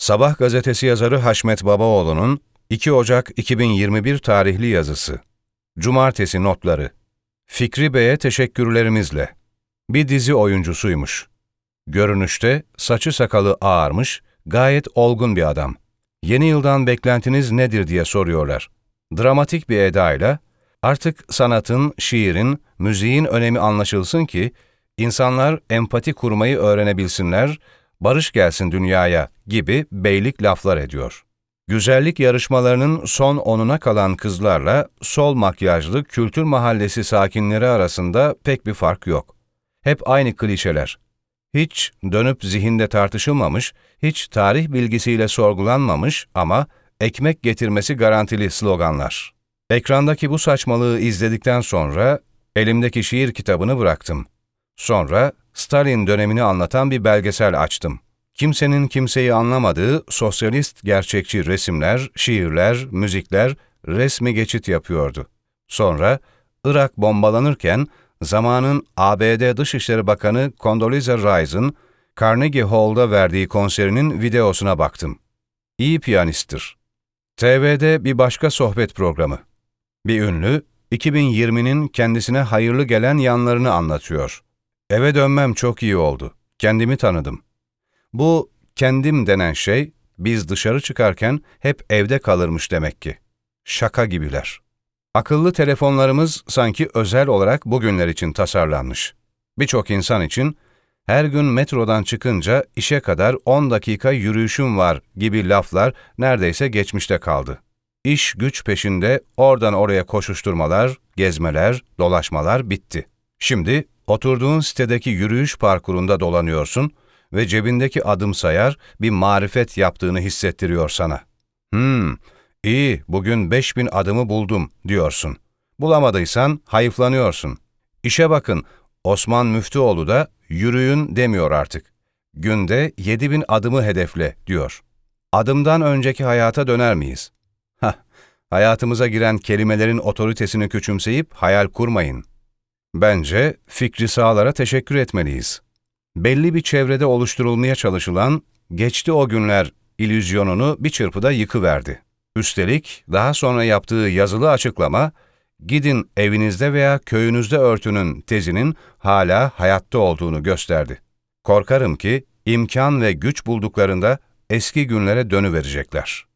Sabah gazetesi yazarı Haşmet Babaoğlu'nun 2 Ocak 2021 tarihli yazısı. Cumartesi notları. Fikri Bey'e teşekkürlerimizle. Bir dizi oyuncusuymuş. Görünüşte saçı sakalı ağarmış, gayet olgun bir adam. Yeni yıldan beklentiniz nedir diye soruyorlar. Dramatik bir edayla, artık sanatın, şiirin, müziğin önemi anlaşılsın ki, insanlar empati kurmayı öğrenebilsinler, barış gelsin dünyaya gibi beylik laflar ediyor. Güzellik yarışmalarının son 10'una kalan kızlarla sol makyajlı kültür mahallesi sakinleri arasında pek bir fark yok. Hep aynı klişeler. Hiç dönüp zihinde tartışılmamış, hiç tarih bilgisiyle sorgulanmamış ama ekmek getirmesi garantili sloganlar. Ekrandaki bu saçmalığı izledikten sonra elimdeki şiir kitabını bıraktım. Sonra Stalin dönemini anlatan bir belgesel açtım. Kimsenin kimseyi anlamadığı sosyalist gerçekçi resimler, şiirler, müzikler resmi geçit yapıyordu. Sonra Irak bombalanırken zamanın ABD Dışişleri Bakanı Condoleezza Rice'ın Carnegie Hall'da verdiği konserinin videosuna baktım. İyi piyanisttir. TV'de bir başka sohbet programı. Bir ünlü, 2020'nin kendisine hayırlı gelen yanlarını anlatıyor. Eve dönmem çok iyi oldu. Kendimi tanıdım. Bu kendim denen şey, biz dışarı çıkarken hep evde kalırmış demek ki. Şaka gibiler. Akıllı telefonlarımız sanki özel olarak bugünler için tasarlanmış. Birçok insan için her gün metrodan çıkınca işe kadar 10 dakika yürüyüşüm var gibi laflar neredeyse geçmişte kaldı. İş güç peşinde oradan oraya koşuşturmalar, gezmeler, dolaşmalar bitti. Şimdi oturduğun sitedeki yürüyüş parkurunda dolanıyorsun ve cebindeki adım sayar bir marifet yaptığını hissettiriyor sana. İyi, bugün 5000 adımı buldum diyorsun. Bulamadıysan hayıflanıyorsun. İşe bakın, Osman Müftüoğlu da yürüyün demiyor artık. Günde 7000 adımı hedefle diyor. Adımdan önceki hayata döner miyiz? Hayatımıza giren kelimelerin otoritesini küçümseyip hayal kurmayın. Bence fikri sahalara teşekkür etmeliyiz. Belli bir çevrede oluşturulmaya çalışılan, geçti o günler illüzyonunu bir çırpıda yıkıverdi. Üstelik daha sonra yaptığı yazılı açıklama, gidin evinizde veya köyünüzde örtünün tezinin hala hayatta olduğunu gösterdi. Korkarım ki imkan ve güç bulduklarında eski günlere dönüverecekler.